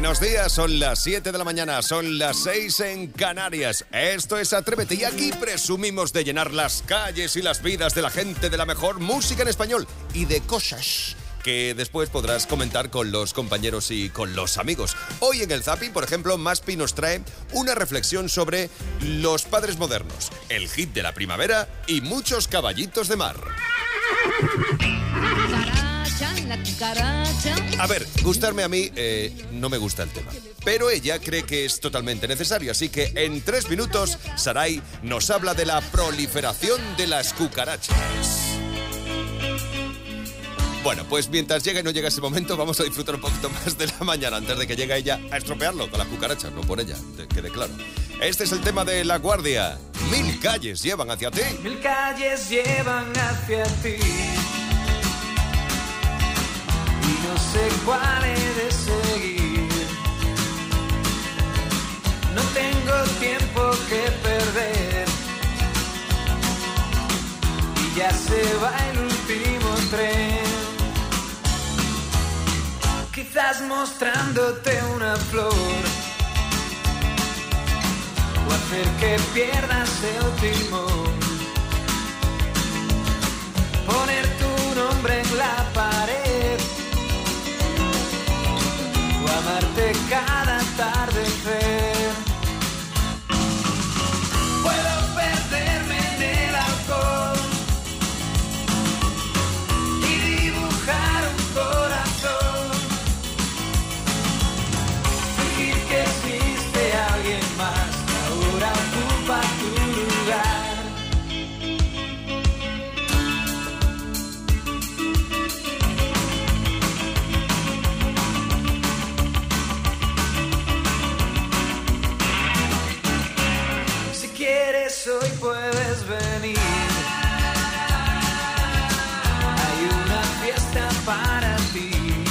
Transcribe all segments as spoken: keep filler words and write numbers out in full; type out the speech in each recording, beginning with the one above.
Buenos días, son las siete de la mañana, son las seis en Canarias. Esto es Atrévete y aquí presumimos de llenar las calles y las vidas de la gente de la mejor música en español y de cosas que después podrás comentar con los compañeros y con los amigos. Hoy en el Zapping, por ejemplo, Maspi nos trae una reflexión sobre los padres modernos, el hit de la primavera y muchos caballitos de mar. A ver, gustarme a mí eh, no me gusta el tema, pero ella cree que es totalmente necesario, así que en tres minutos Saray nos habla de la proliferación de las cucarachas. Bueno, pues mientras llega y no llega ese momento, vamos a disfrutar un poquito más de la mañana antes de que llegue ella a estropearlo con las cucarachas, no por ella, te quede claro. Este es el tema de La Guardia. Mil calles llevan hacia ti. Mil calles llevan hacia ti. Y no sé cuál he de seguir. No tengo tiempo que perder. Y ya se va el último tren. Quizás mostrándote una flor o hacer que pierdas el timón. Poner tu nombre en la pared o amarte cada atardecer. Puedo perderme en el alcohol y dibujar un corazón. Fingir que existe alguien más que ahora ocupa tu lugar. Hoy puedes venir. Hay una fiesta para ti.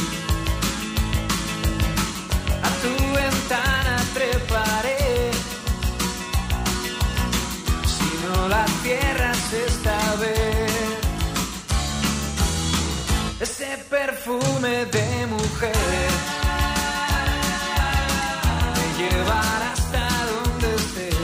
A tu ventana treparé. Si no la cierras esta vez. Ese perfume de mujer me llevará hasta donde estés.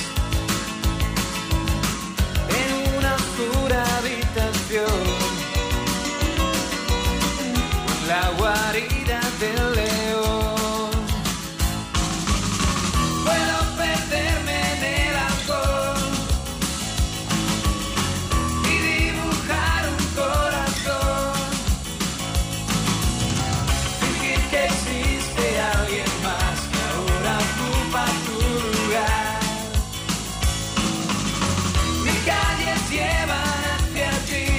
La guarida del león. Puedo perderme en el alcohol y dibujar un corazón. Fingir que existe alguien más que ahora ocupa tu lugar. Mis calles llevan hacia ti.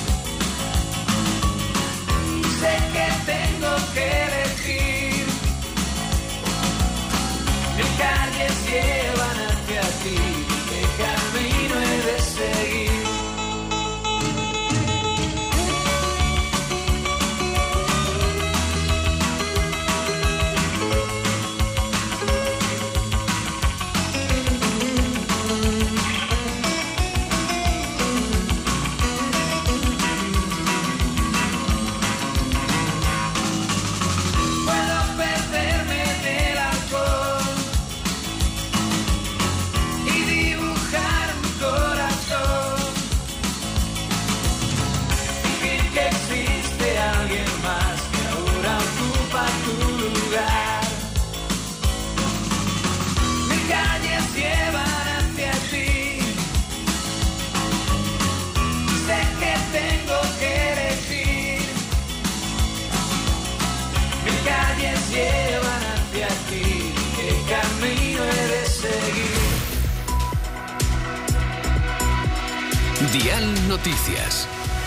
Sé que tengo que elegir. Mis calles llevan hacia ti. ¿Qué camino he de seguir? Llevan hacia ti, ¿qué camino he de seguir? Dial Noticias.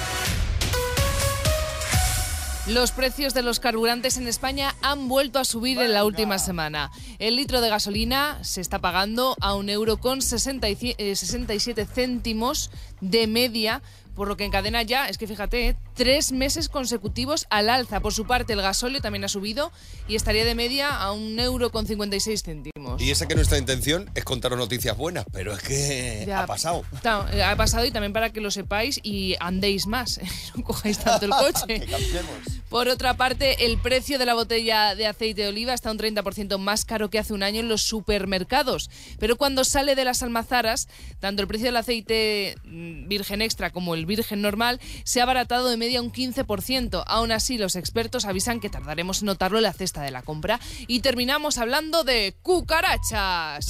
Los precios de los carburantes en España han vuelto a subir en la última semana. El litro de gasolina se está pagando a un euro con sesenta y siete céntimos de media, por lo que encadena ya, es que fíjate, ¿eh? tres meses consecutivos al alza. Por su parte, el gasóleo también ha subido y estaría de media a un euro con cincuenta y seis céntimos. Y esa que nuestra intención es contaros noticias buenas, pero es que ya, ha pasado. Ha pasado y también para que lo sepáis y andéis más, no cojáis tanto el coche. Que cambiemos. Por otra parte, el precio de la botella de aceite de oliva está un treinta por ciento más caro que hace un año en los supermercados. Pero cuando sale de las almazaras, tanto el precio del aceite virgen extra como el virgen normal se ha abaratado de media un quince por ciento. Aún así, los expertos avisan que tardaremos en notarlo en la cesta de la compra. Y terminamos hablando de cucarachas.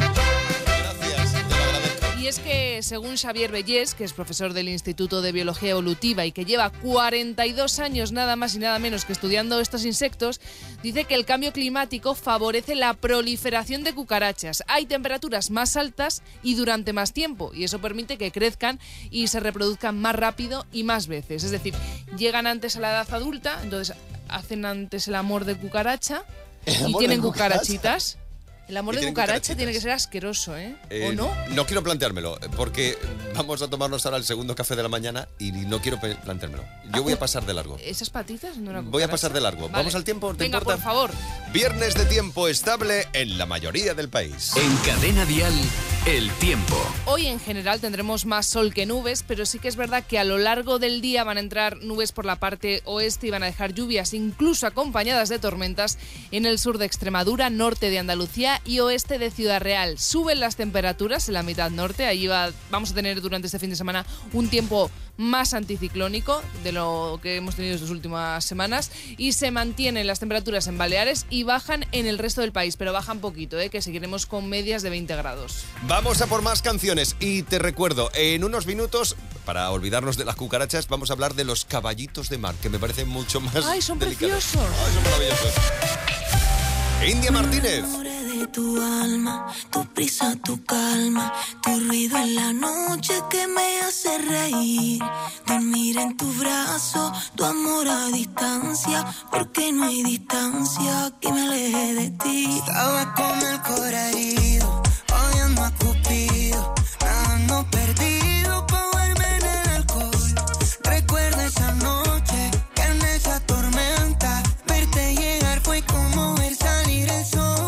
Y es que, según Xavier Bellés, que es profesor del Instituto de Biología Evolutiva y que lleva cuarenta y dos años nada más y nada menos que estudiando estos insectos, dice que el cambio climático favorece la proliferación de cucarachas. Hay temperaturas más altas y durante más tiempo, y eso permite que crezcan y se reproduzcan más rápido y más veces. Es decir, llegan antes a la edad adulta, entonces hacen antes el amor de cucaracha y tienen cucarachitas. El amor de cucaracha tiene que ser asqueroso, ¿eh? ¿O eh, no? No quiero planteármelo, porque vamos a tomarnos ahora el segundo café de la mañana y no quiero planteármelo. Yo voy a pasar de largo. ¿Esas patitas? No, voy a pasar de largo. Vale. ¿Vamos al tiempo? ¿Te Venga, importa? por favor. Viernes de tiempo estable en la mayoría del país. En Cadena Dial, el tiempo. Hoy en general tendremos más sol que nubes, pero sí que es verdad que a lo largo del día van a entrar nubes por la parte oeste y van a dejar lluvias, incluso acompañadas de tormentas, en el sur de Extremadura, norte de Andalucía y oeste de Ciudad Real. Suben las temperaturas en la mitad norte, allí va, vamos a tener durante este fin de semana un tiempo más anticiclónico de lo que hemos tenido estas últimas semanas, y se mantienen las temperaturas en Baleares y bajan en el resto del país, pero bajan poquito, ¿eh? Que seguiremos con medias de veinte grados. Vamos a por más canciones y te recuerdo, en unos minutos, para olvidarnos de las cucarachas, vamos a hablar de los caballitos de mar, que me parecen mucho más ¡Ay, son delicados. preciosos! ¡Ay, son maravillosos! India Martínez. De tu alma, tu prisa, tu calma, tu ruido en la noche que me hace reír. Dormir en tu brazo, tu amor a distancia, porque no hay distancia que me aleje de ti. Estaba con el corazón herido, odiando a Cupido, nadando perdido pa' verme en el alcohol. Recuerdo esa noche que en esa tormenta verte llegar fue como ver salir el sol.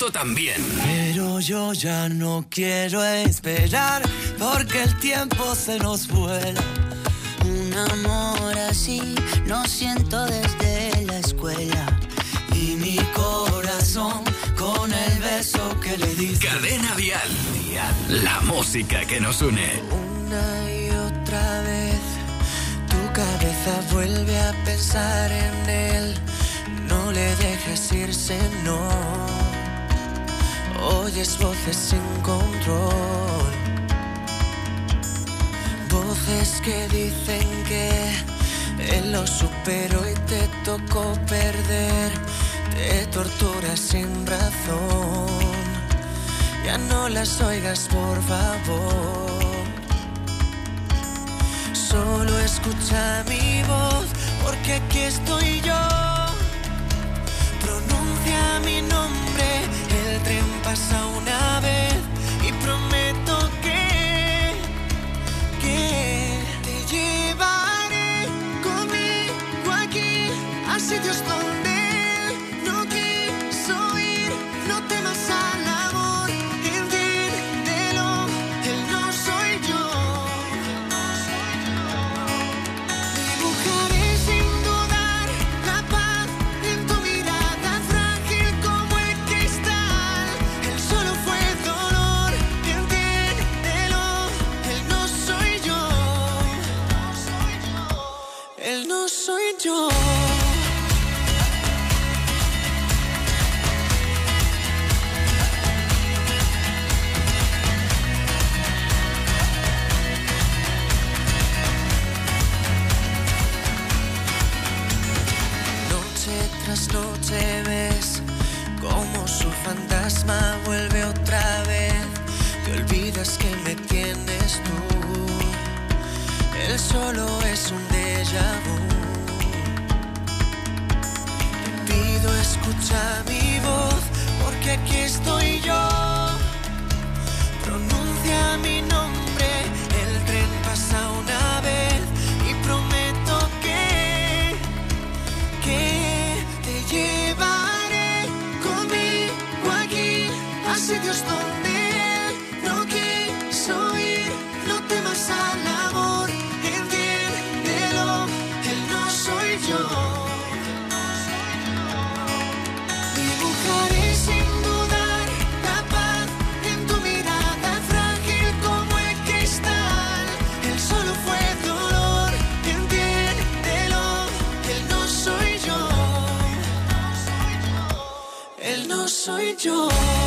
resto también. Pero yo ya no quiero esperar, porque el tiempo se nos vuela. Un amor así lo siento desde la escuela. Y mi corazón con el beso que le diste. Cadena Dial. La música que nos une. Una y otra vez tu cabeza vuelve a pensar en él. No le dejes irse, no. Oyes voces sin control. Voces que dicen que él lo superó y te tocó perder. Te torturas sin razón. Ya no las oigas, por favor. Solo escucha mi voz, porque aquí estoy yo. Pronuncia mi nombre, el tren pasa una vez y prometo que, que te llevaré conmigo aquí a sitios donde él no quiso ir. No temas al amor, entiéndelo, él no soy yo. Dibujaré sin dudar la paz en tu mirada frágil como el cristal. Él solo fue dolor, entiéndelo, él no soy yo. Él no soy yo. Tras noche ves como su fantasma vuelve otra vez. Te olvidas que me tienes tú. Él solo es un déjà vu. Te pido escucha mi voz, porque aquí estoy yo. Pronuncia mi nombre, el tren pasa una vez y prometo que, que llevaré conmigo aquí a sitios donde él no quiso ir. No temas al amor, entiéndelo, él no soy yo. Dibujaré sin dudar la paz en tu mirada frágil como el cristal. Él solo fue dolor, entiéndelo, él no soy yo. Él no soy yo.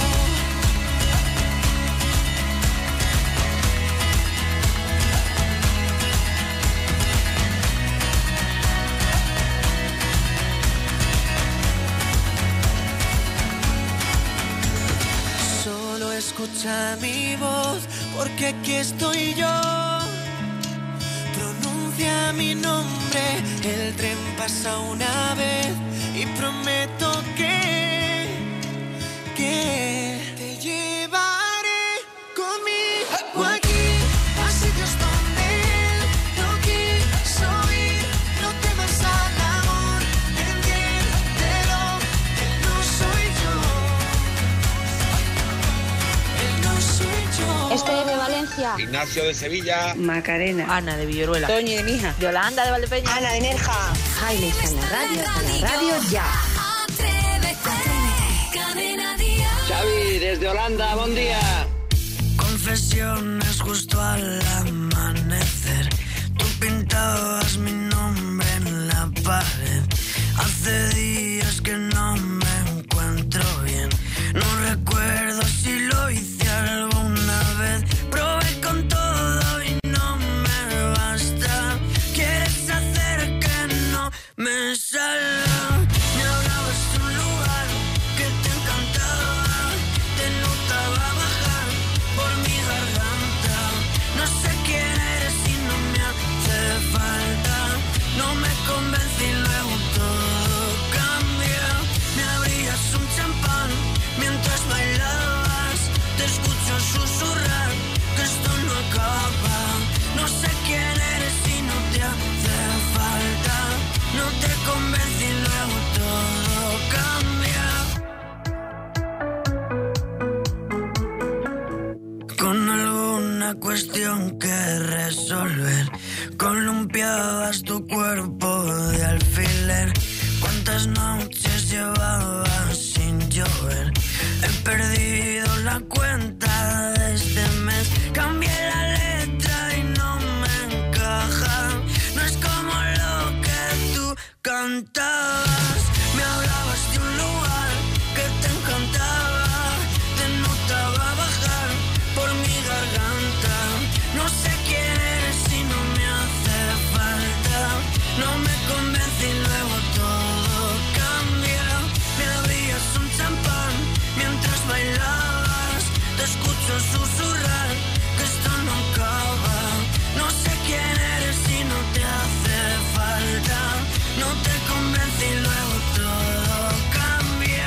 Solo escucha mi voz, porque aquí estoy yo. Pronuncia mi nombre, el tren pasa una vez y prometo que, que te llevaré conmigo aquí a sitios donde él no quiso ir. No temas al amor, entiéndelo, él no soy yo. Él no soy yo. Este es de Valencia. Ignacio de Sevilla. Macarena. Ana de Villoruela. Toñi de Mija. Yolanda de Valdepeña. Ana de Nerja. Jaime está en la radio, en la radio ya. Xavi, desde Holanda, buen día. Confesiones justo al amanecer. Tú pintabas mi nombre en la pared. Hace días que no me encuentro bien. No recuerdo si lo hice alguna vez. Probé con todo y no me basta. Quieres hacer que no me salga. Me hablabas de un lugar que te encantaba. Te notaba bajar por mi garganta. No sé quién eres y no me hace falta. No me convence y luego todo que resolver. Columpiabas tu cuerpo de alfiler. ¿Cuántas noches llevabas sin llover? He perdido la cuenta de este mes. Cambié la letra y no me encaja. No es como lo que tú cantabas. Me hablabas de un lugar que te encantaba. Te notaba bajar por mi garganta. No sé quién eres y no me hace falta. No me convence y luego todo cambia. Me abrías un champán mientras bailabas. Te escucho susurrar que esto no acaba. No sé quién eres y no te hace falta. No te convence y luego todo cambia.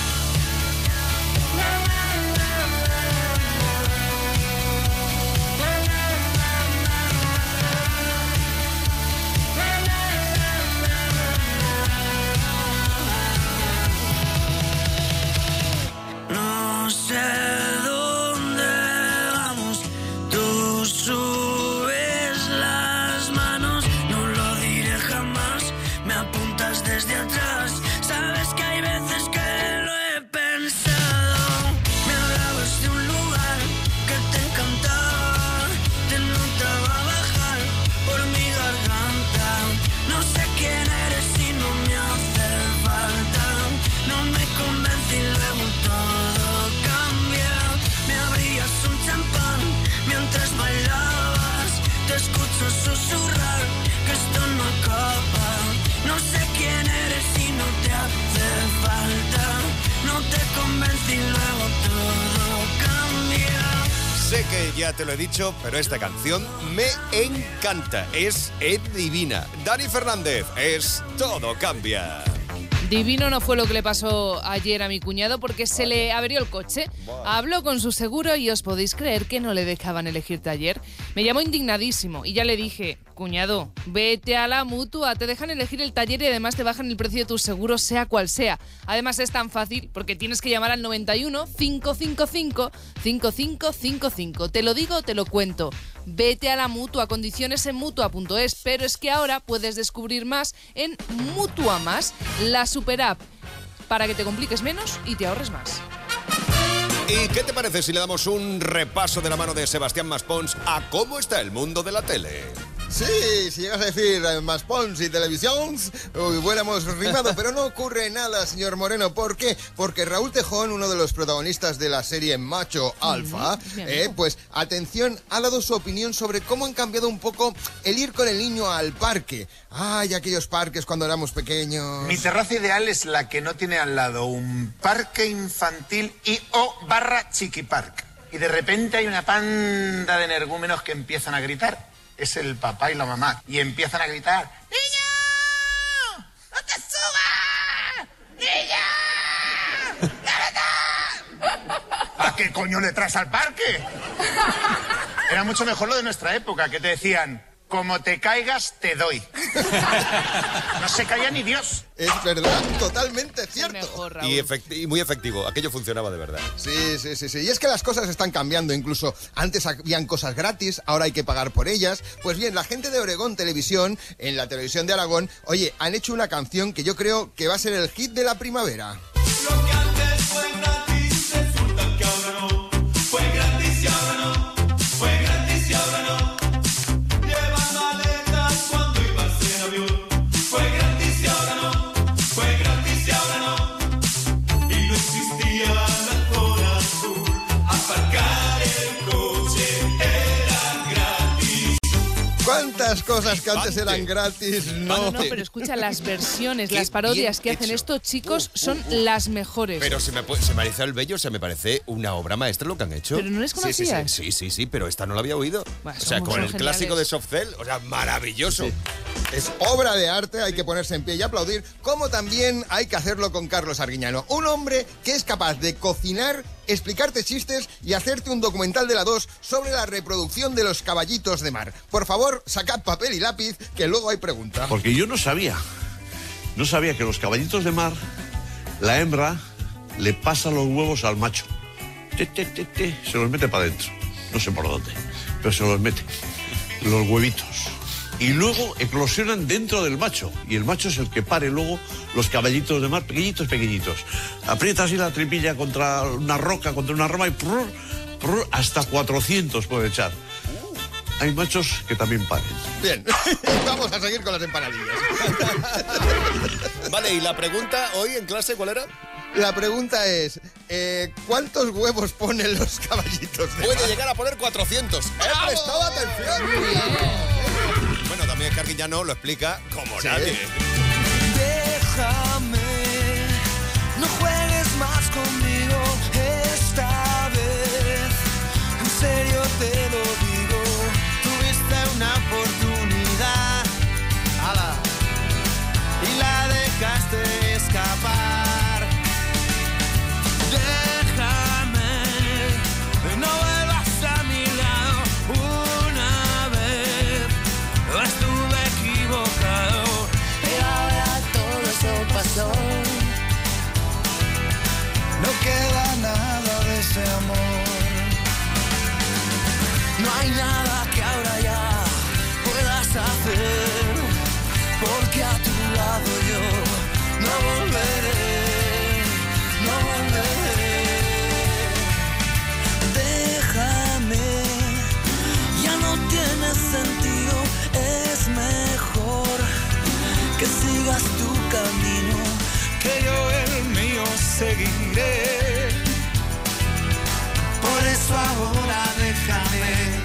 No sé dónde vamos, tú subes las manos, no lo diré jamás, me apuntas desde atrás, sabes que hay veces que lo he pensado, me hablabas de un lugar que te encantaba, te notaba bajar por mi garganta, no sé quién eres y no me hace falta, no me convence y luego todo cambia, me abrías un champán mientras bailabas, te escucho susurrar que esto no acaba, no sé quién eres y no te hace falta, no te convence y luego todo cambia. Sé que ya te lo he dicho, pero esta canción me encanta. Es Ed Divina. Dani Fernández, es Todo Cambia. Divino no fue lo que le pasó ayer a mi cuñado porque se le averió el coche. Habló con su seguro y os podéis creer que no le dejaban elegir taller. Me llamó indignadísimo y ya le dije, cuñado, vete a la Mutua, te dejan elegir el taller y además te bajan el precio de tu seguro sea cual sea. Además es tan fácil porque tienes que llamar al noventa y uno, cinco cinco cinco, cinco cinco cinco cinco. Te lo digo, te lo cuento. Vete a la Mutua, condiciones en mutua punto es, pero es que ahora puedes descubrir más en Mutua Más, la super app, para que te compliques menos y te ahorres más. ¿Y qué te parece si le damos un repaso de la mano de Sebastián Maspons a cómo está el mundo de la tele? Sí, si llegas a decir eh, Maspons y televisión, hubiéramos rimado, pero no ocurre nada, señor Moreno. ¿Por qué? Porque Raúl Tejón, uno de los protagonistas de la serie Macho Alfa, eh, pues atención, ha dado su opinión sobre cómo han cambiado un poco el ir con el niño al parque. Ay, aquellos parques cuando éramos pequeños. Mi terraza ideal es la que no tiene al lado un parque infantil y o barra chiquipark. Y de repente hay una panda de energúmenos que empiezan a gritar. Es el papá y la mamá. Y empiezan a gritar: ¡Niño! ¡No te subas! ¡Niño! ¿A qué coño le traes al parque? Era mucho mejor lo de nuestra época, que te decían: como te caigas, te doy. No se caía ni Dios. Es verdad, totalmente cierto. Mejor, Y, efecti- y muy efectivo, aquello funcionaba de verdad. Sí, sí, sí, sí. Y es que las cosas están cambiando. Incluso antes habían cosas gratis, ahora hay que pagar por ellas. Pues bien, la gente de Oregón Televisión, en la televisión de Aragón, oye, han hecho una canción que yo creo que va a ser el hit de la primavera. Lo que antes fue gratis, resulta que ahora no. Fue gratis y ahora no. Fue gratis y ahora no. Llevas maletas cuando ibas en avión. Fue gratis y ahora no. Fue gratis y ahora no. Y no existía la zona azul. Aparcar el coche era gratis. ¿Cuántas cosas que antes Flipante. eran gratis? No, No. no, pero escucha, las versiones, Qué las parodias que bien hacen hecho. estos chicos Uh, son uh, uh. las mejores. Pero se me, pu- se me eriza el vello, o sea, me parece una obra maestra lo que han hecho. ¿Pero no les Sí, sí, sí, conocías? Sí, sí, sí, pero esta no la había oído. Bah, O sea, son- con son el clásico geniales. de Softcell, o sea, maravilloso. Es obra de arte, hay que ponerse en pie y aplaudir, como también hay que hacerlo con Carlos Arguiñano. Un hombre que es capaz de cocinar, explicarte chistes y hacerte un documental de la dos sobre la reproducción de los caballitos de mar. Por favor, sacad papel y lápiz, que luego hay pregunta. Porque yo no sabía, no sabía que los caballitos de mar, la hembra le pasa los huevos al macho. Te, te, te, te, se los mete para adentro, no sé por dónde. pero se los mete, los huevitos. Y luego eclosionan dentro del macho. Y el macho es el que pare luego los caballitos de mar, pequeñitos, pequeñitos. Aprieta así la tripilla contra una roca, contra una rama y prrr, prrr, hasta cuatrocientos puede echar. Hay machos que también paren. Bien, vamos a seguir con las empanadillas. Vale, y la pregunta hoy en clase, ¿cuál era? La pregunta es, eh, ¿cuántos huevos ponen los caballitos de Puede mar? llegar a poner cuatrocientos. ¡He prestado atención! Bueno, también Carguillano lo explica como Sí. nadie. Déjame, no juegues más conmigo esta vez. En serio te lo digo, tuviste una oportunidad, ala, y la dejaste escapar. Déjame, no vuelvas a mi lado una vez. Estuve equivocado, pero ahora todo eso pasó. No queda nada de ese amor. No hay nada que ahora ya puedas hacer, porque a tu lado yo no volveré, no volveré. Déjame, ya no tiene sentido, es mejor que sigas tu camino, que yo el mío seguiré. Por eso ahora déjame.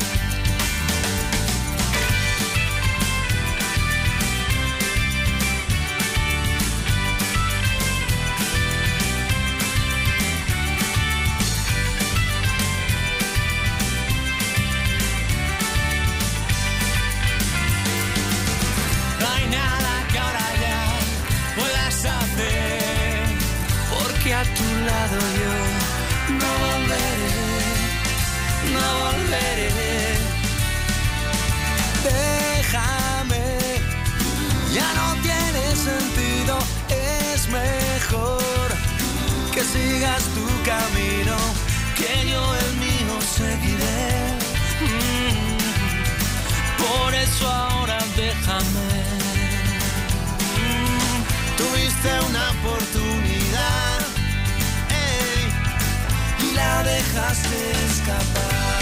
No hay nada que ahora ya puedas hacer, porque a tu lado yo no volveré, no volveré. Déjame, ya no tiene sentido, es mejor que sigas tu camino, que yo el mío seguiré. Mm. Por eso ahora déjame. Mm. Tuviste una oportunidad, ey, y la dejaste escapar.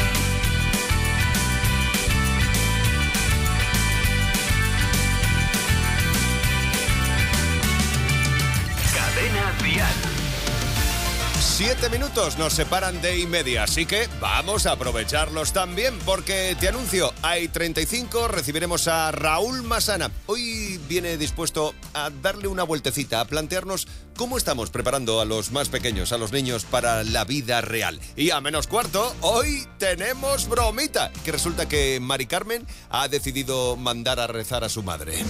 Cadena Dial. Siete minutos nos separan de y media, así que vamos a aprovecharlos también, porque te anuncio, hay treinta y cinco, recibiremos a Raúl Masana. Hoy viene dispuesto a darle una vueltecita, a plantearnos cómo estamos preparando a los más pequeños, a los niños, para la vida real. Y a menos cuarto, hoy tenemos bromita, que resulta que Mari Carmen ha decidido mandar a rezar a su madre.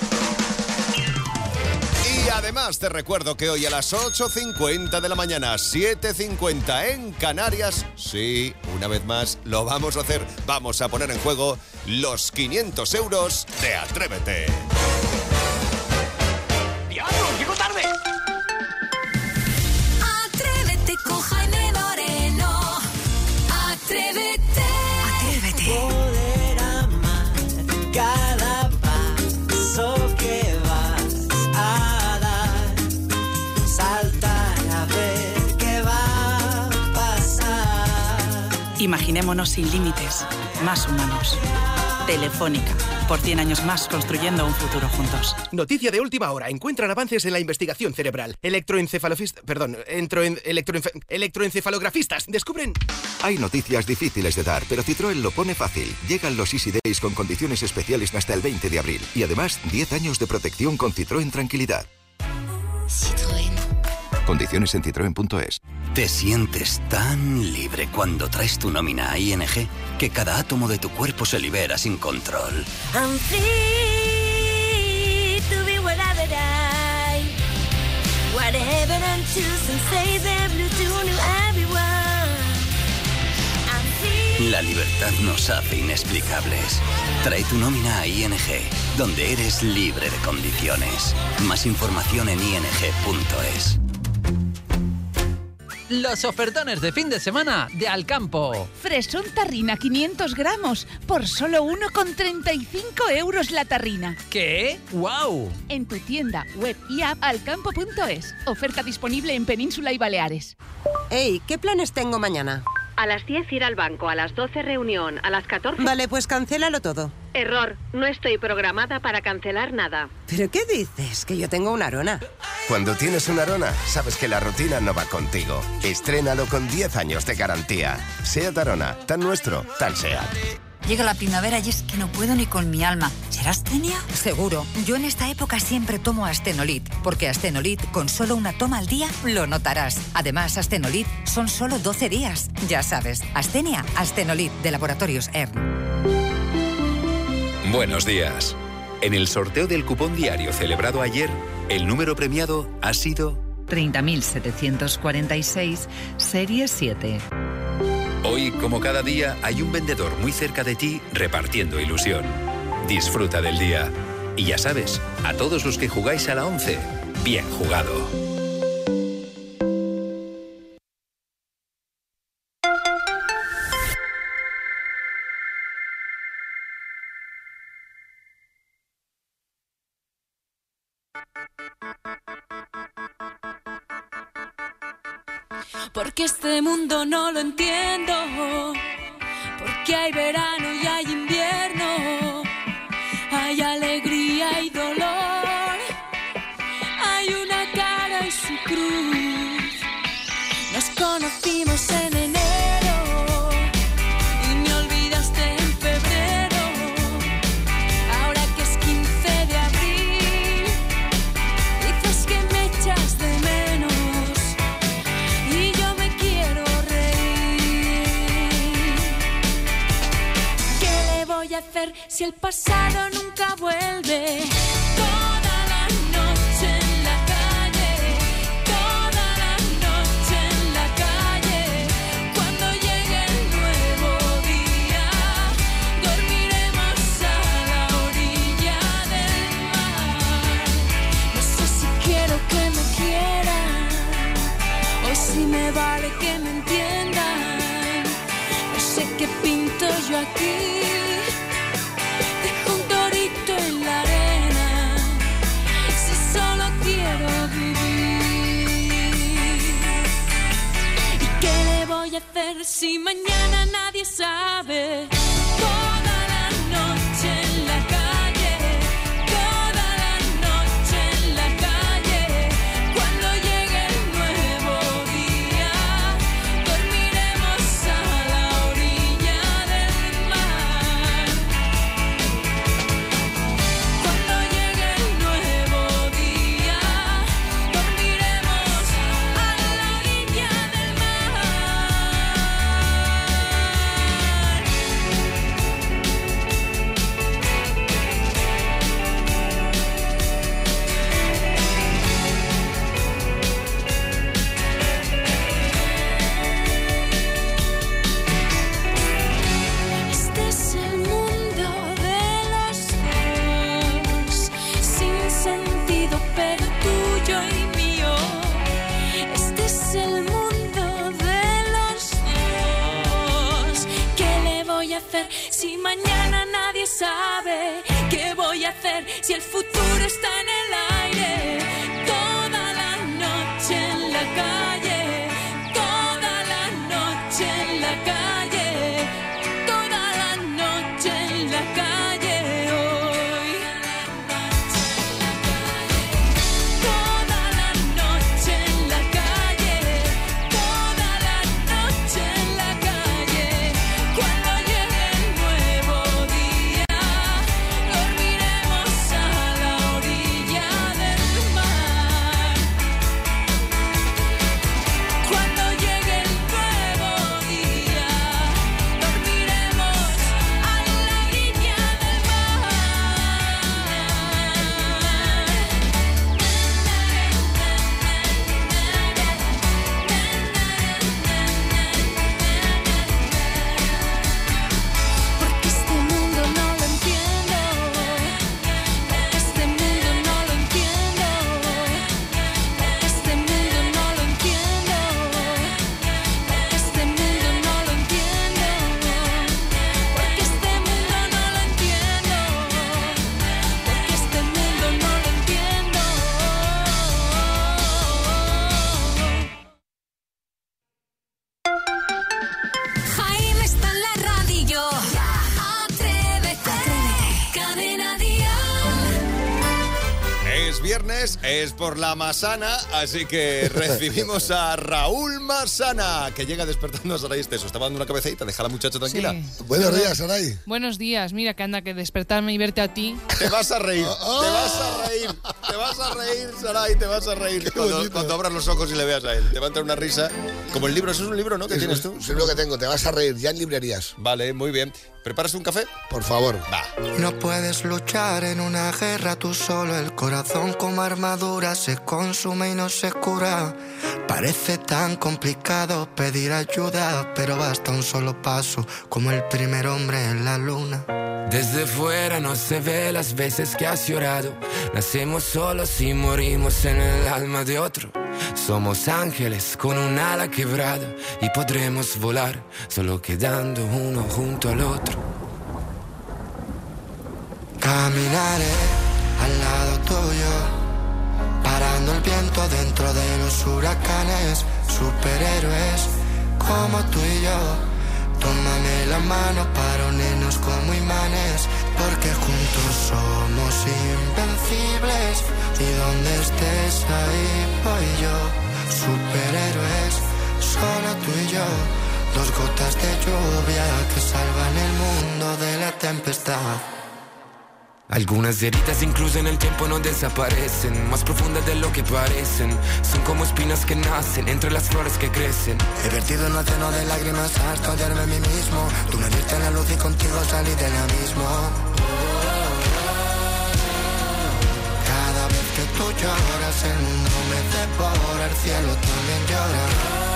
Y además te recuerdo que hoy a las ocho cincuenta de la mañana, siete cincuenta en Canarias, sí, una vez más lo vamos a hacer. Vamos a poner en juego los quinientos euros de Atrévete. ¡Diablo, llego tarde! Atrévete con Jaime Moreno. Atrévete. Atrévete. Poder amar cada paso que vas a dar. Saltar a ver qué va a pasar. Imaginémonos sin límites, más humanos. Telefónica, por cien años más construyendo un futuro juntos. Noticia de última hora. Encuentran avances en la investigación cerebral. Electroencefalofistas... Perdón, entroen- electroenfe- electroencefalografistas descubren... Hay noticias difíciles de dar, pero Citroën lo pone fácil. Llegan los Easy Days con condiciones especiales hasta el veinte de abril. Y además, diez años de protección con Citroën Tranquilidad. Citroën. Condiciones en citroen punto es. Te sientes tan libre cuando traes tu nómina a I N G que cada átomo de tu cuerpo se libera sin control. I'm free to be whatever I. Whatever I'm choosing, say the blue to new everyone. I'm free. La libertad nos hace inexplicables. Trae tu nómina a I N G, donde eres libre de condiciones. Más información en i n g punto es. los ofertones de fin de semana de Alcampo. Fresón tarrina quinientos gramos por solo uno con treinta y cinco euros la tarrina. ¿Qué? ¡Guau! En tu tienda, web y app alcampo punto es. Oferta disponible en Península y Baleares. Ey, ¿qué planes tengo mañana? A las diez ir al banco, a las doce reunión, a las catorce... Vale, pues cancélalo todo. Error, no estoy programada para cancelar nada. ¿Pero qué dices? Que yo tengo una Arona. Cuando tienes una Arona, sabes que la rutina no va contigo. Estrénalo con diez años de garantía. SEAT Arona, tan nuestro, tan SEAT. Llega la primavera y es que no puedo ni con mi alma. ¿Será astenia? Seguro. Yo en esta época siempre tomo Astenolit, porque Astenolit, con solo una toma al día, lo notarás. Además, Astenolit son solo doce días. Ya sabes, Astenia, Astenolit, de Laboratorios E R N. Buenos días. En el sorteo del cupón diario celebrado ayer, el número premiado ha sido treinta mil setecientos cuarenta y seis, serie siete. Hoy, como cada día, hay un vendedor muy cerca de ti repartiendo ilusión. Disfruta del día. Y ya sabes, a todos los que jugáis a la once, bien jugado. Porque este mundo no lo entiendo, porque hay verano y hay invierno, hay alegría y dolor, hay una cara y su cruz. Nos conocimos en enero y me olvidaste en febrero, ahora que es quince de abril, dices que me echas de menos. Hacer si el pasado nunca vuelve. Toda la noche en la calle, toda la noche en la calle. Cuando llegue el nuevo día, dormiremos a la orilla del mar. No sé si quiero que me quieran o si me vale que me entiendan. No sé qué pinto yo aquí. En la arena, si solo quiero vivir. ¿Y qué le voy a hacer si mañana nadie sabe? Toda la noche en la calle, toda la noche en la calle. Cuando llegue el nuevo día, dormiremos a la orilla del mar. Si mañana nadie sabe qué voy a hacer, si el futuro está en el aire. Toda la noche en la calle, toda la noche en la calle, toda la noche en la calle hoy. Toda la noche en la calle, toda la noche en la calle. Cuando dormiremos a la orilla viernes, es por la Masana, así que recibimos a Raúl Masana, que llega despertando a Saray Esteso. Estaba dando una cabecita, deja a la muchacha tranquila. Sí. Buenos días, Saray. Buenos días, mira que anda que despertarme y verte a ti. Te vas a reír, te vas a reír, te vas a reír, Saray, te vas a reír cuando, cuando abras los ojos y le veas a él. Te va a entrar una risa, como el libro, eso es un libro, ¿no? ¿Qué tienes tú? Es un libro que tengo, te vas a reír, ya en librerías. Vale, muy bien. ¿Preparas un café? Por favor. Va. No puedes luchar en una guerra tú solo. El corazón como armadura se consume y no se cura. Parece tan complicado pedir ayuda, pero basta un solo paso, como el primer hombre en la luna. Desde fuera no se ve las veces que has llorado. Nacemos solos y morimos en el alma de otro. Somos ángeles con un ala quebrada y podremos volar solo quedando uno junto al otro. Caminaré al lado tuyo, parando el viento dentro de los huracanes. Superhéroes como tú y yo. Tómame la mano para unirnos como imanes, porque juntos somos invencibles. Y donde estés ahí voy yo. Superhéroes, solo tú y yo. Dos gotas de lluvia que salvan el mundo de la tempestad. Algunas heridas incluso en el tiempo no desaparecen, más profundas de lo que parecen. Son como espinas que nacen entre las flores que crecen. He vertido un océano de lágrimas hasta odiarme a mí mismo. Tú me diste la luz y contigo salí del abismo. Cada vez que tú lloras el mundo me devora, el cielo también llora.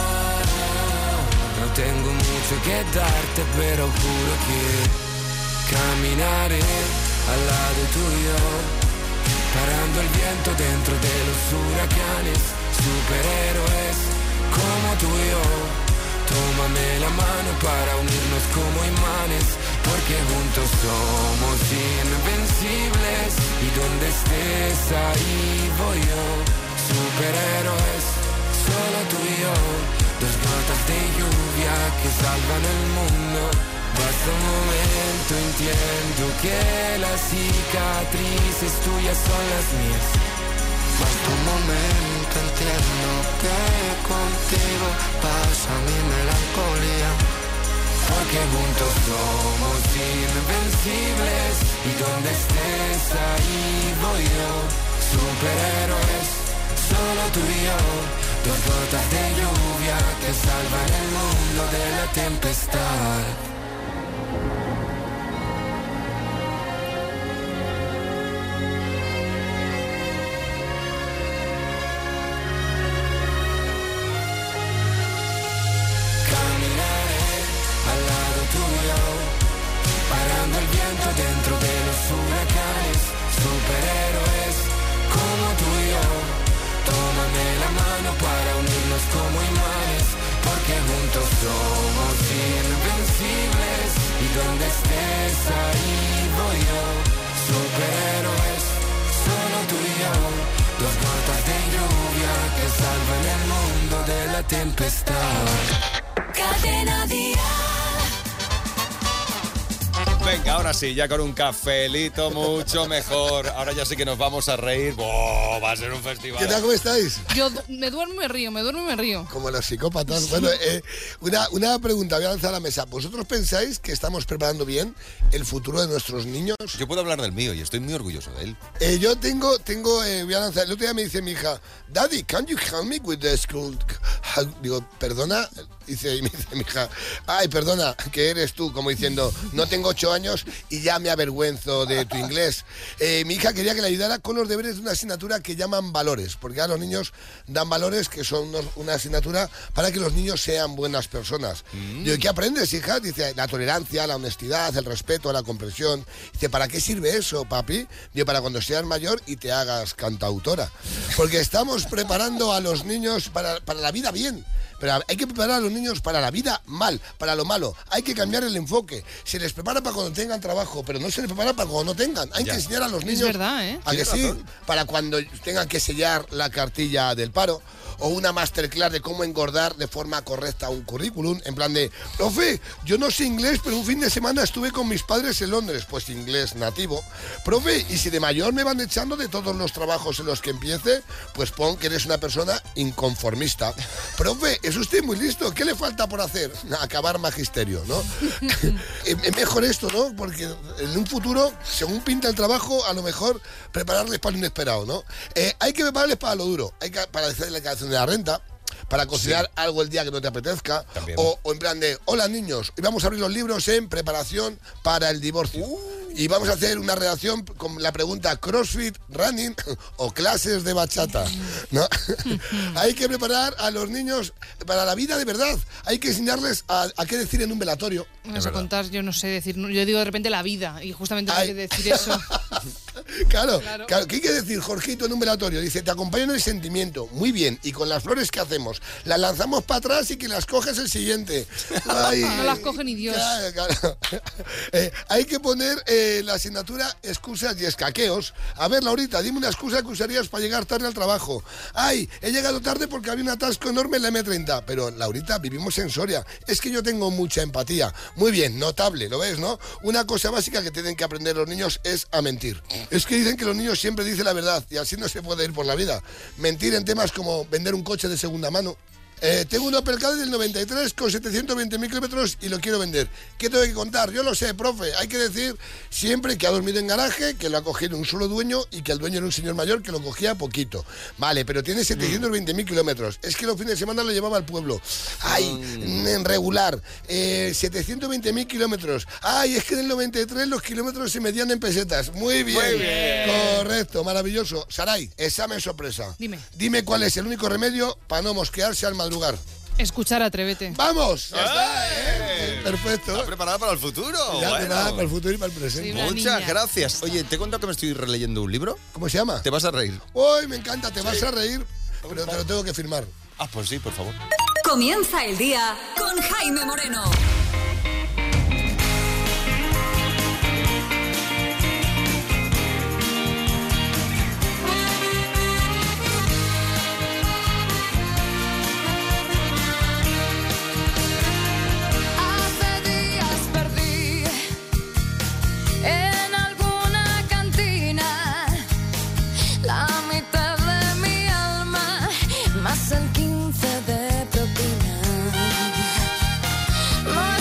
No tengo mucho que darte, pero juro que caminaré al lado tuyo, parando el viento dentro de los huracanes. Superhéroes como tú y yo. Tómame la mano para unirnos como imanes, porque juntos somos invencibles. Y donde estés ahí voy yo. Superhéroes, solo tú y yo. Dos gotas de lluvia que salvan el mundo. Basta un momento, entiendo que las cicatrices tuyas son las mías. Basta un momento, entiendo que contigo pasa mi melancolía. Porque juntos somos invencibles. Y donde estés ahí voy yo. Superhéroes, solo tú y yo. Dos gotas de lluvia que salvan el mundo de la tempestad. Parando el viento dentro de los huracanes. Superhéroes como tú y yo. Tómame la mano para unirnos como imanes, porque juntos somos invencibles. Y donde estés ahí voy yo. Superhéroes, solo tú y yo. Dos gotas de lluvia que salvan el mundo de la tempestad. Cadena Dial. Venga, ahora sí, ya con un cafelito mucho mejor. Ahora ya sí que nos vamos a reír. ¡Oh, va a ser un festival! ¿Qué tal, cómo estáis? Yo du- me duermo y me río, me duermo y me río. Como los psicópatas. Bueno, eh, una, una pregunta, voy a lanzar a la mesa. ¿Vosotros pensáis que estamos preparando bien el futuro de nuestros niños? Yo puedo hablar del mío y estoy muy orgulloso de él. Eh, yo tengo, tengo eh, voy a lanzar. El otro día me dice mi hija, Daddy, can you help me with the school? Digo, perdona. Dice, y me dice mi hija, ay, perdona, que eres tú, como diciendo, no tengo ocho años y ya me avergüenzo de tu inglés. Eh, mi hija quería que le ayudara con los deberes de una asignatura que llaman valores, porque a los niños dan valores que son unos- una asignatura para que los niños sean buenas personas. Mm. Digo, ¿qué aprendes, hija? Dice, la tolerancia, la honestidad, el respeto, la comprensión. Dice, ¿para qué sirve eso, papi? Digo, para cuando seas mayor y te hagas cantautora. Porque estamos preparando a los niños para, para la vida bien. Pero hay que preparar a los niños para la vida mal, para lo malo. Hay que cambiar el enfoque. Se les prepara para cuando tengan trabajo, pero no se les prepara para cuando no tengan. Hay Ya. que enseñar a los Es niños verdad, ¿eh? a que Tienes sí, razón. para cuando tengan que sellar la cartilla del paro, o una masterclass de cómo engordar de forma correcta un currículum, en plan de, profe, yo no sé inglés, pero un fin de semana estuve con mis padres en Londres, pues inglés nativo. Profe, y si de mayor me van echando de todos los trabajos en los que empiece, pues pon que eres una persona inconformista. Profe, es usted muy listo, ¿qué le falta por hacer? Acabar magisterio, ¿no? Es mejor esto, ¿no? Porque en un futuro, según pinta el trabajo, a lo mejor prepararles para lo inesperado, ¿no? Eh, hay que prepararles para lo duro, hay que para hacer la declaración de la renta, para cocinar sí. algo el día que no te apetezca, o, o en plan de, hola niños, y vamos a abrir los libros en preparación para el divorcio. Uh. Y vamos a hacer una redacción con la pregunta CrossFit, running o clases de bachata, ¿no? Hay que preparar a los niños para la vida de verdad. Hay que enseñarles a, a qué decir en un velatorio. Vas a contar, yo no sé decir, yo digo de repente la vida y justamente hay que decir eso. Claro, claro, claro. ¿Qué hay que decir, Jorgito, en un velatorio? Dice, te acompaño en el sentimiento. Muy bien. ¿Y con las flores qué hacemos? Las lanzamos para atrás y que las coges el siguiente. Ay, no las coge ni Dios. Claro, claro. Eh, hay que poner eh, la asignatura excusas y escaqueos. A ver, Laurita, dime una excusa que usarías para llegar tarde al trabajo. Ay, he llegado tarde porque había un atasco enorme en la eme treinta. Pero, Laurita, vivimos en Soria. Es que yo tengo mucha empatía. Muy bien, notable, ¿lo ves, no? Una cosa básica que tienen que aprender los niños es a mentir. Es que dicen que los niños siempre dicen la verdad y así no se puede ir por la vida. Mentir en temas como vender un coche de segunda mano. Eh, tengo un Opel Kadett del noventa y tres con setecientos veinte mil kilómetros y lo quiero vender. ¿Qué tengo que contar? Yo lo sé, profe. Hay que decir siempre que ha dormido en garaje, que lo ha cogido un solo dueño y que el dueño era un señor mayor que lo cogía poquito. Vale, pero tiene setecientos veinte mil kilómetros. Es que los fines de semana lo llevaba al pueblo. Ay, en regular. Eh, setecientos veinte mil kilómetros. Ay, es que en el noventa y tres los kilómetros se medían en pesetas. Muy bien. Muy bien. Correcto, maravilloso. Saray, examen sorpresa. Dime. Dime cuál es el único remedio para no mosquearse al madrugar. Escuchar, Atrévete. ¡Vamos! Ya está, ¿eh? Perfecto. ¿Está preparada para el futuro? Ya bueno. preparada para el futuro y para el presente. Sí, Muchas niña. gracias. Oye, te he contado que me estoy releyendo un libro. ¿Cómo se llama? Te vas a reír. Uy, me encanta, te vas Sí. a reír, pero te lo tengo que firmar. Ah, pues sí, por favor. Comienza el día con Jaime Moreno. Hace días perdí en alguna cantina la mitad de mi alma, más el quince de propina. No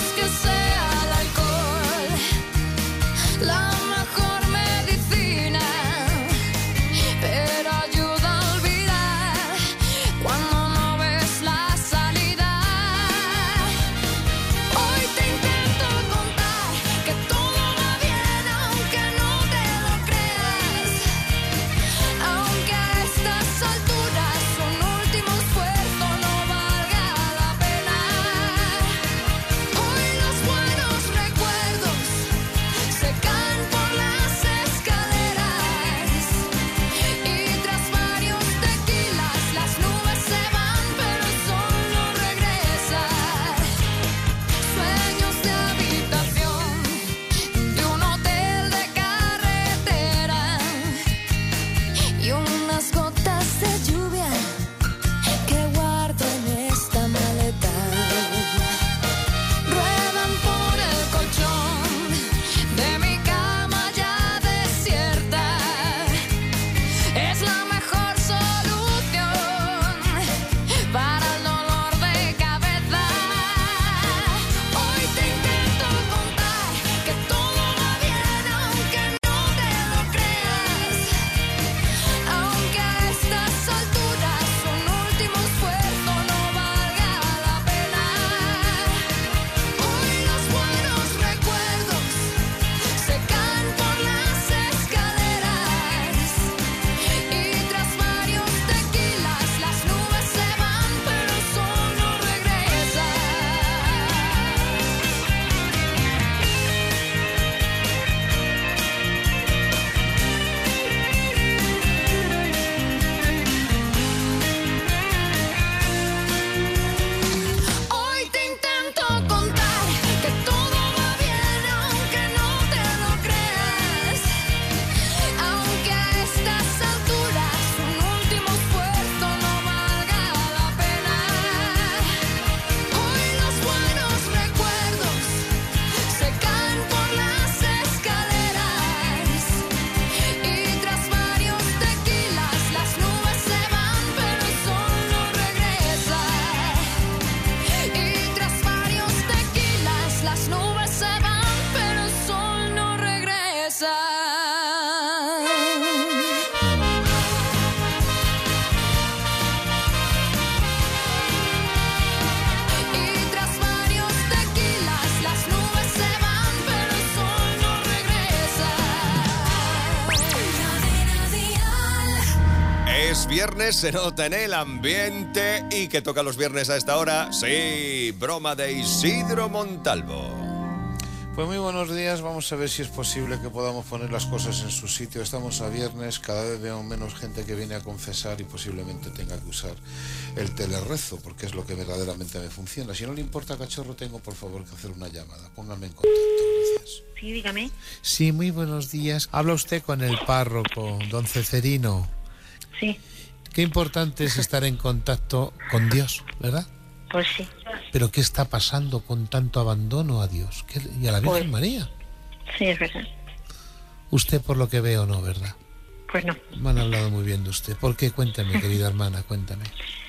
es viernes, se nota en el ambiente. ¿Y que toca los viernes a esta hora? Sí, broma de Isidro Montalvo. Pues muy buenos días, vamos a ver si es posible que podamos poner las cosas en su sitio. Estamos a viernes, cada vez veo menos gente que viene a confesar y posiblemente tenga que usar el telerrezo, porque es lo que verdaderamente me funciona. Si no le importa, cachorro, tengo por favor que hacer una llamada. Póngame en contacto, gracias. Sí, dígame. Sí, muy buenos días. Habla usted con el párroco, don Ceferino. Sí. Qué importante es estar en contacto con Dios, ¿verdad? Pues sí. Pero ¿qué está pasando con tanto abandono a Dios ¿Qué, y a la Virgen pues, María? Sí, es verdad. Usted por lo que veo no, ¿verdad? Pues no. Me han hablado muy bien de usted. ¿Por qué? Cuéntame, querida hermana, cuéntame.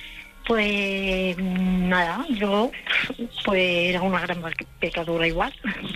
Pues nada, yo pues era una gran pecadora igual.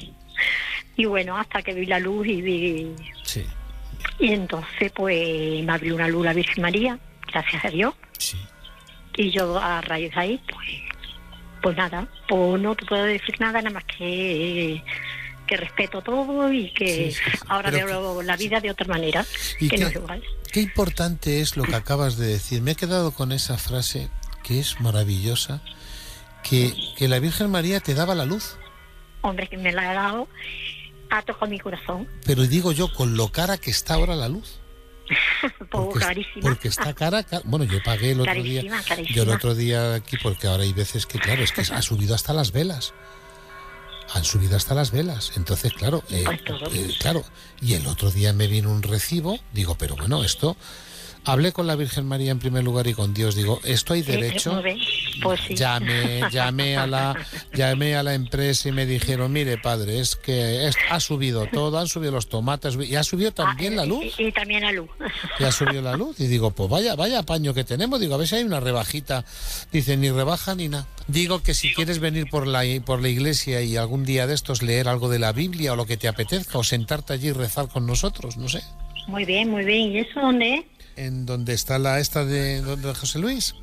Y bueno, hasta que vi la luz y vi... Sí. Y entonces pues me abrió una luz la Virgen María, gracias a Dios. Sí. Y yo a raíz de ahí, pues, pues nada, pues no te puedo decir nada, nada más que, que respeto todo y que sí, sí, sí. ahora Pero veo que, la vida de otra manera, y que qué, no es igual. Qué importante es lo que acabas de decir. Me he quedado con esa frase que es maravillosa, que, que la Virgen María te daba la luz. Hombre, que me la ha dado, ha tocado mi corazón. Pero digo yo, con lo cara que está ahora la luz. Porque, carísima. porque está cara, cara, bueno, yo pagué el otro carísima, día, carísima. yo el otro día aquí, porque ahora hay veces que, claro, es que ha subido hasta las velas, han subido hasta las velas, entonces, claro, eh, eh, claro, y el otro día me vino un recibo, digo, pero bueno, esto, hablé con la Virgen María en primer lugar y con Dios, digo, esto hay derecho. Pues sí. Llamé, llamé a la, llamé a la empresa y me dijeron, mire padre, es que es, ha subido todo, han subido los tomates y ha subido también ah, la luz. Y, y también la luz. Y ha subido la luz y digo, pues vaya, vaya apaño que tenemos, digo, a ver si hay una rebajita. Dice, ni rebaja ni nada. Digo que si quieres venir por la, por la iglesia y algún día de estos leer algo de la Biblia o lo que te apetezca o sentarte allí y rezar con nosotros, no sé. Muy bien, muy bien. ¿Y eso dónde es? En donde está la esta de, de José Luis.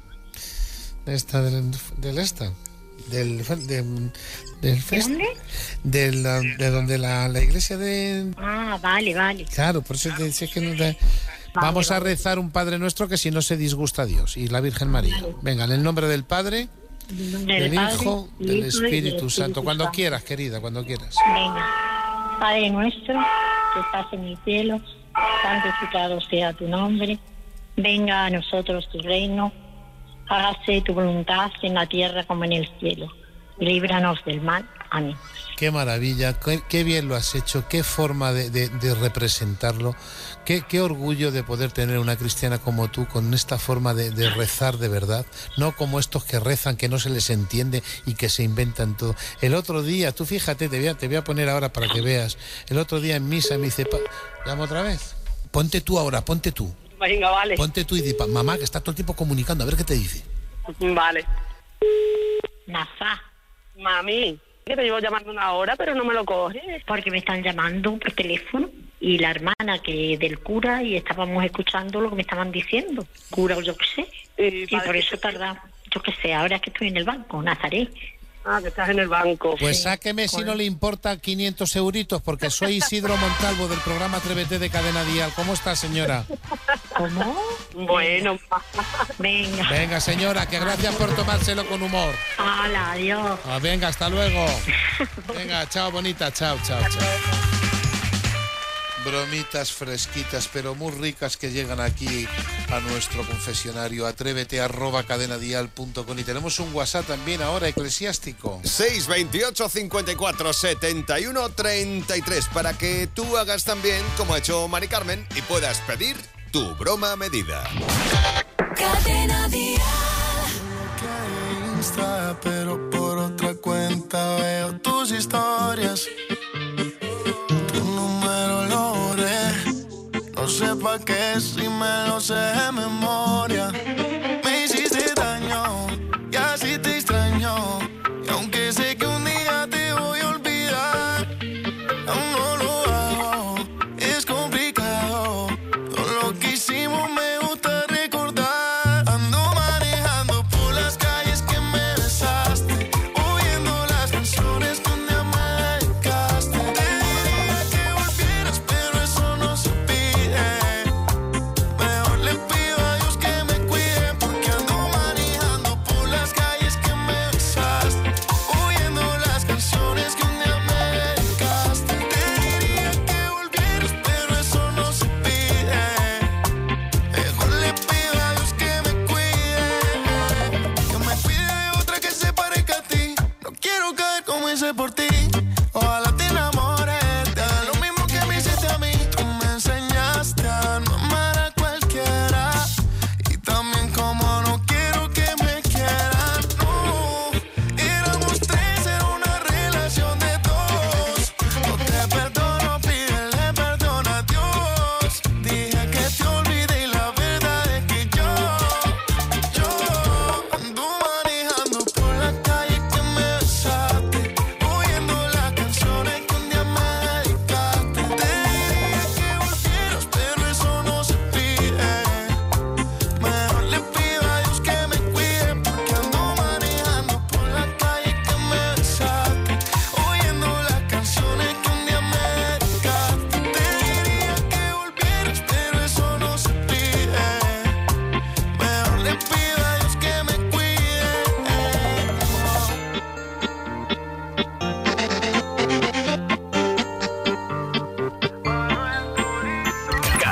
Esta del, del esta del de, del fest, ¿De dónde? De, de donde la, la iglesia de... Ah, vale, vale. Claro, por eso te decía que no te... vale, vamos vale. a rezar un Padre Nuestro que si no se disgusta a Dios y la Virgen María. Vale. Venga, en el nombre del Padre, del, del Hijo, Padre, del Espíritu, Espíritu Santo. Santo. Cuando quieras, querida, cuando quieras. Venga. Padre Nuestro, que estás en el cielo, santificado sea tu nombre. Venga a nosotros tu reino. Hágase tu voluntad en la tierra como en el cielo. Líbranos del mal. Amén. Qué maravilla, qué, qué bien lo has hecho, qué forma de, de, de representarlo, qué, qué orgullo de poder tener una cristiana como tú con esta forma de, de rezar de verdad, no como estos que rezan, que no se les entiende y que se inventan todo. El otro día, tú fíjate, te voy a, te voy a poner ahora para que veas, el otro día en misa me dice, ¿llamo otra vez? Ponte tú ahora, ponte tú. Venga, vale. Ponte tú y di, mamá, que está todo el tiempo comunicando, a ver qué te dice. Vale. Naza. Mami, que te llevo llamando una hora, pero no me lo coges. Porque me están llamando por teléfono y la hermana que del cura y estábamos escuchando lo que me estaban diciendo. Cura o yo qué sé. Y, y por eso tardamos. Yo qué sé, ahora es que estoy en el banco, Nazaret. Ah, que estás en el banco. Pues sí. Sáqueme, si no le importa, quinientos euritos, porque soy Isidro Montalvo del programa Atrévete de Cadena Dial. ¿Cómo está, señora? ¿Cómo? Bueno. Venga. Venga, señora, que gracias por tomárselo con humor. Hola, adiós. Ah, venga, hasta luego. Venga, chao, bonita, chao, chao, chao. Bromitas fresquitas, pero muy ricas que llegan aquí a nuestro confesionario. Atrévete arroba cadenadial punto com. Y tenemos un WhatsApp también ahora, eclesiástico. seis veintiocho cincuenta y cuatro setenta y uno treinta y tres para que tú hagas también como ha hecho Mari Carmen y puedas pedir tu broma a medida. Cadena Dial. Insta, pero por otra cuenta veo tus historias. No sé pa' qué si me lo sé de memoria. Me hiciste daño y así te extraño. Y aunque sé que un día te voy a olvidar, aún no lo hago, es complicado. Todo lo que hicimos me gusta recordar. Ando manejando por las calles que me besaste, oyendo las canciones que un día me dedicaste. Te diría que volvieras, pero eso no se pide. Mejor le pido a Dios que me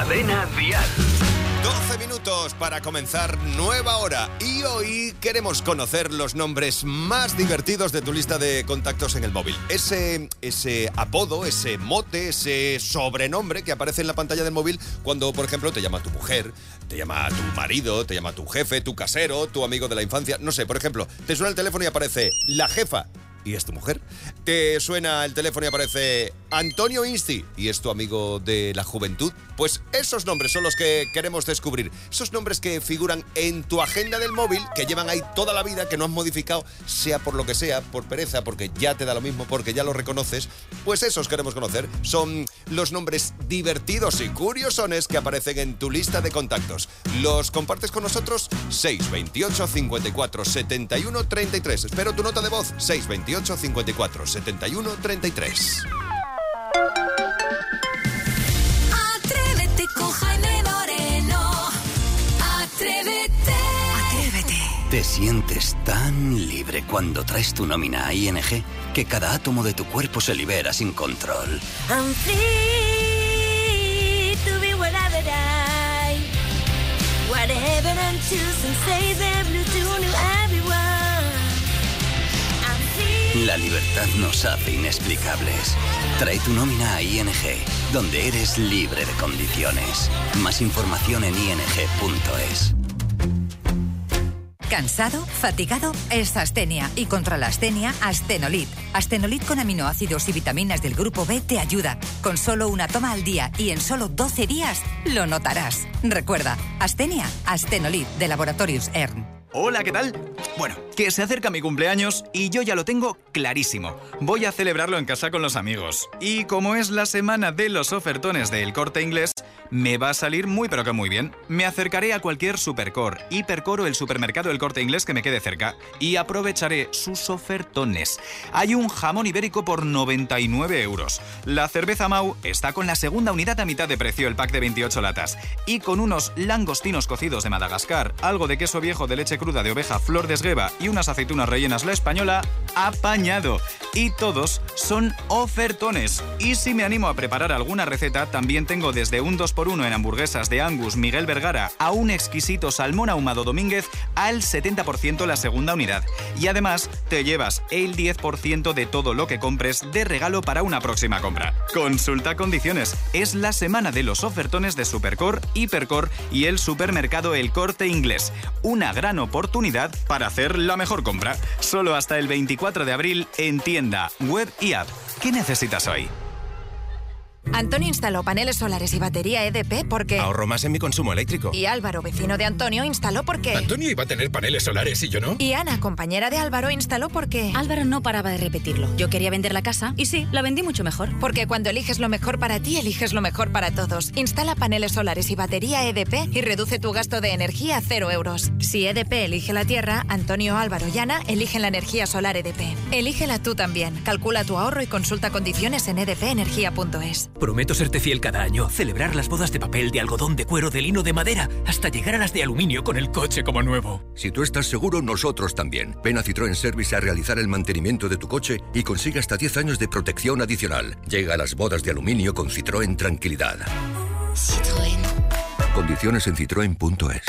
Cadena Dial. doce minutos para comenzar nueva hora y hoy queremos conocer los nombres más divertidos de tu lista de contactos en el móvil. Ese, ese apodo, ese mote, ese sobrenombre que aparece en la pantalla del móvil cuando, por ejemplo, te llama tu mujer, te llama tu marido, te llama tu jefe, tu casero, tu amigo de la infancia. No sé, por ejemplo, te suena el teléfono y aparece la jefa y es tu mujer. Te suena el teléfono y aparece Antonio Insti y es tu amigo de la juventud. Pues esos nombres son los que queremos descubrir. Esos nombres que figuran en tu agenda del móvil, que llevan ahí toda la vida, que no has modificado, sea por lo que sea, por pereza, porque ya te da lo mismo, porque ya lo reconoces. Pues esos queremos conocer. Son los nombres divertidos y curiosones que aparecen en tu lista de contactos. ¿Los compartes con nosotros? seis veintiocho, cincuenta y cuatro, setenta y uno, treinta y tres. Espero tu nota de voz. seis veintiocho, cincuenta y cuatro, setenta y uno, treinta y tres. Atrévete con Jaime Moreno. Atrévete. Atrévete. Te sientes tan libre cuando traes tu nómina a I N G que cada átomo de tu cuerpo se libera sin control. I'm free to be whatever I. Whatever I'm choosing, say the blue to everyone. I'm free. La libertad nos hace inexplicables. Trae tu nómina a I N G, donde eres libre de condiciones. Más información en i n g punto es. ¿Cansado? ¿Fatigado? Es astenia. Y contra la astenia, Astenolit. Astenolit con aminoácidos y vitaminas del grupo B te ayuda. Con solo una toma al día y en solo doce días, lo notarás. Recuerda, astenia, Astenolit de Laboratorios E R N. Hola, ¿qué tal? Bueno, que se acerca mi cumpleaños y yo ya lo tengo clarísimo. Voy a celebrarlo en casa con los amigos. Y como es la semana de los ofertones del Corte Inglés, me va a salir muy pero que muy bien. Me acercaré a cualquier Supercor, Hipercor o el supermercado del Corte Inglés que me quede cerca y aprovecharé sus ofertones. Hay un jamón ibérico por noventa y nueve euros. La cerveza Mau está con la segunda unidad a mitad de precio, el pack de veintiocho latas. Y con unos langostinos cocidos de Madagascar, algo de queso viejo de leche cruda de oveja Flor de Esgueva y unas aceitunas rellenas La Española, apañado. Y todos son ofertones. Y si me animo a preparar alguna receta, también tengo desde un dos por uno en hamburguesas de Angus Miguel Vergara a un exquisito salmón ahumado Domínguez al setenta por ciento la segunda unidad. Y además te llevas el diez por ciento de todo lo que compres de regalo para una próxima compra. Consulta condiciones. Es la semana de los ofertones de Supercor, Hipercor y el supermercado El Corte Inglés. Una gran oportunidad para hacer la mejor compra. Solo hasta el veinticuatro de abril en tienda, web y app. ¿Qué necesitas hoy? Antonio instaló paneles solares y batería E D P porque... Ahorro más en mi consumo eléctrico. Y Álvaro, vecino de Antonio, instaló porque... Antonio iba a tener paneles solares y yo no. Y Ana, compañera de Álvaro, instaló porque... Álvaro no paraba de repetirlo. Yo quería vender la casa y sí, la vendí mucho mejor. Porque cuando eliges lo mejor para ti, eliges lo mejor para todos. Instala paneles solares y batería E D P y reduce tu gasto de energía a cero euros. Si E D P elige la tierra, Antonio, Álvaro y Ana eligen la energía solar E D P. Elígela tú también. Calcula tu ahorro y consulta condiciones en e d p energía punto es. Prometo serte fiel cada año, celebrar las bodas de papel, de algodón, de cuero, de lino, de madera, hasta llegar a las de aluminio con el coche como nuevo. Si tú estás seguro, nosotros también. Ven a Citroën Service a realizar el mantenimiento de tu coche y consigue hasta diez años de protección adicional. Llega a las bodas de aluminio con Citroën Tranquilidad. Citroën. Condiciones en citroen punto es.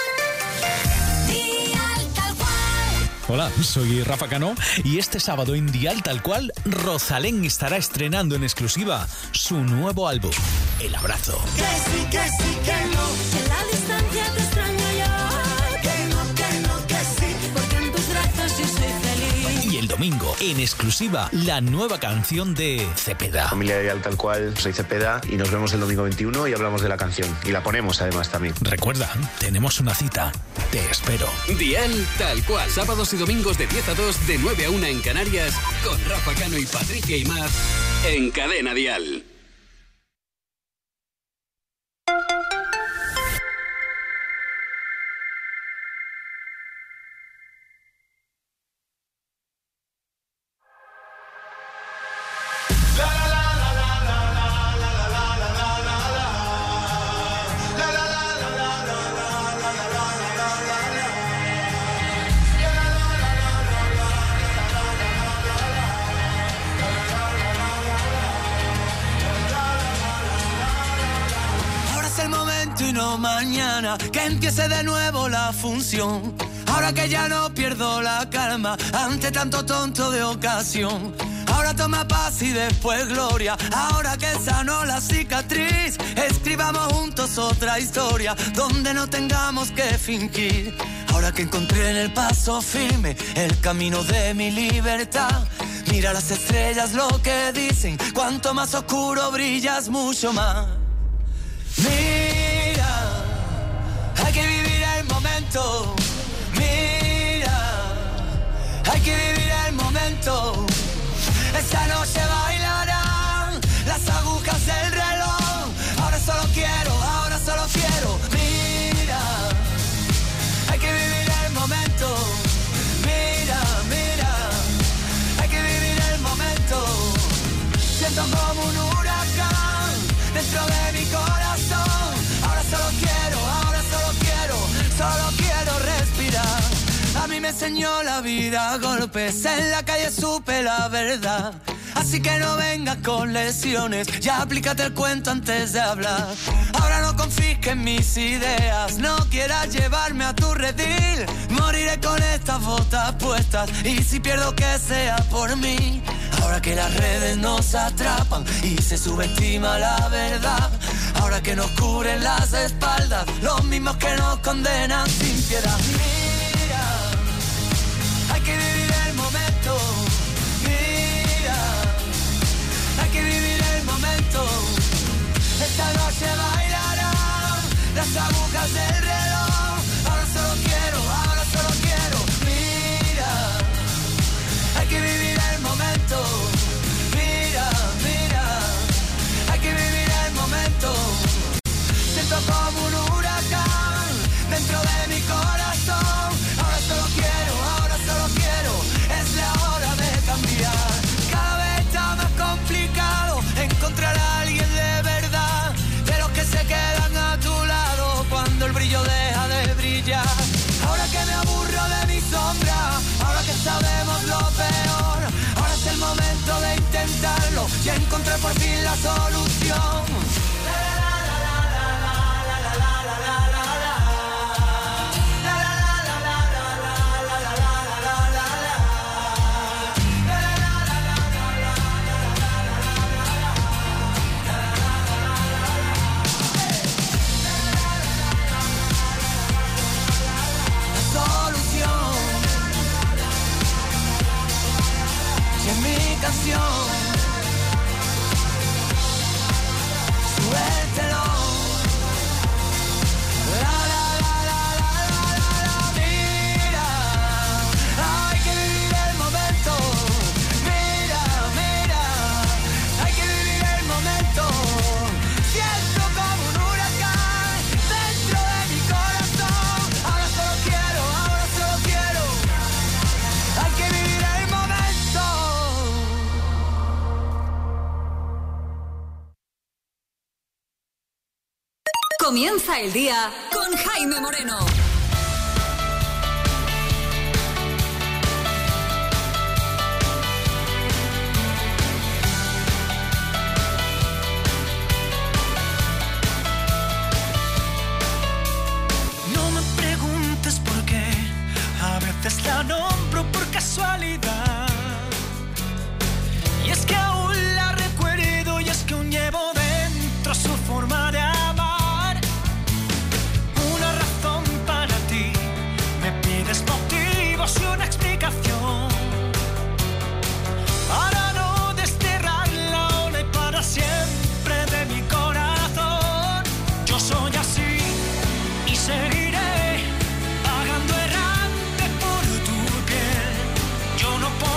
Hola, soy Rafa Cano y este sábado en Dial Tal Cual, Rosalén estará estrenando en exclusiva su nuevo álbum, El Abrazo. Que sí, que sí, que no. En la distancia te extraño yo. Que no, que no, que sí. Porque en tus brazos yo soy feliz. Y el domingo, en exclusiva, la nueva canción de Cepeda. Familia de Dial Tal Cual, soy Cepeda y nos vemos el domingo veintiuno y hablamos de la canción. Y la ponemos además también. Recuerda, tenemos una cita. Te espero. Dial Tal Cual. Sábados y domingos de diez a dos, de nueve a una en Canarias, con Rafa Cano y Patricia Aimar en Cadena Dial. esto y no mañana, que empiece de nuevo la función. Ahora que ya no pierdo la calma ante tanto tonto de ocasión. Ahora toma paz y después gloria. Ahora que sanó la cicatriz, escribamos juntos otra historia donde no tengamos que fingir. Ahora que encontré en el paso firme el camino de mi libertad, mira las estrellas lo que dicen, cuanto más oscuro brillas mucho más. Mira, hay que vivir el momento. Mira, hay que vivir el momento. Esta noche bailarán las agujas del reloj. Ahora solo quiero, ahora solo quiero. Mira, hay que vivir el momento. Mira, mira, hay que vivir el momento. Siento como un huracán dentro de mi corazón. Ahora solo quiero, ahora solo quiero, solo quiero respirar. A mí me enseñó la vida a golpes, en la calle supe la verdad. Así que no vengas con lesiones, ya aplícate el cuento antes de hablar. Ahora no confisques mis ideas, no quieras llevarme a tu redil. Moriré con estas botas puestas y si pierdo que sea por mí. Ahora que las redes nos atrapan y se subestima la verdad. Ahora que nos cubren las espaldas los mismos que nos condenan sin piedad. Hay que vivir el momento. Mira, hay que vivir el momento. Esta noche bailarán las agujas del reloj. Ahora solo quiero, ahora solo quiero. Mira, hay que vivir el momento. Mira, mira, hay que vivir el momento. Siento como un huracán dentro de mi corazón. Ahora solo quiero, ahora solo quiero, es la hora de cambiar. Cada vez está más complicado encontrar a alguien de verdad, de los que se quedan a tu lado cuando el brillo deja de brillar. Ahora que me aburro de mi sombra, ahora que sabemos lo peor, ahora es el momento de intentarlo y encontrar por fin la solución. Canción, suéltelo. La, la, la, la, la, la, la, mira, hay que vivir el momento. Mira, mira, hay que vivir el momento. Siento como un huracán dentro de mi corazón. Ahora solo quiero, ahora solo quiero. Hay que vivir el momento. Comienza el día con Jaime Moreno. No me preguntes por qué, a veces la nombro por casualidad. Y es que aún la recuerdo y es que aún llevo dentro su forma de amar. Motivos y una explicación para no desterrarla ahora y para siempre de mi corazón. Yo soy así y seguiré vagando errante por tu piel. Yo no puedo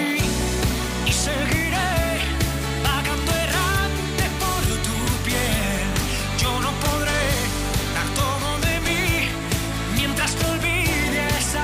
así y seguiré vagando errante por tu piel. Yo no podré dar todo de mí mientras te olvide esa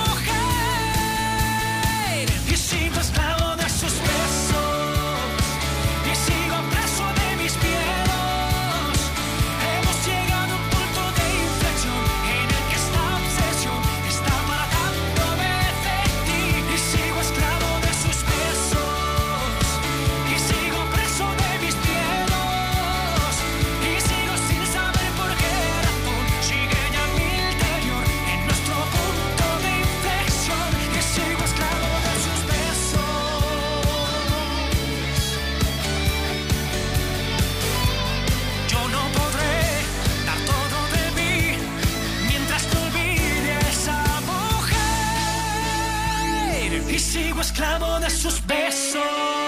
mujer. Y sigo esclavo de sus besos y sigo preso de mis miedos. Hemos llegado a un punto de inflexión en el que esta obsesión está apartándome de ti. Y sigo esclavo de sus besos y sigo preso de mis miedos. Y sigo sin saber por qué razón sigue ya mi interior en nuestro punto de inflexión. Y sigo esclavo de sus besos. Yo no podré dar todo de mí mientras te olvide esa mujer. Y sigo esclavo de sus besos.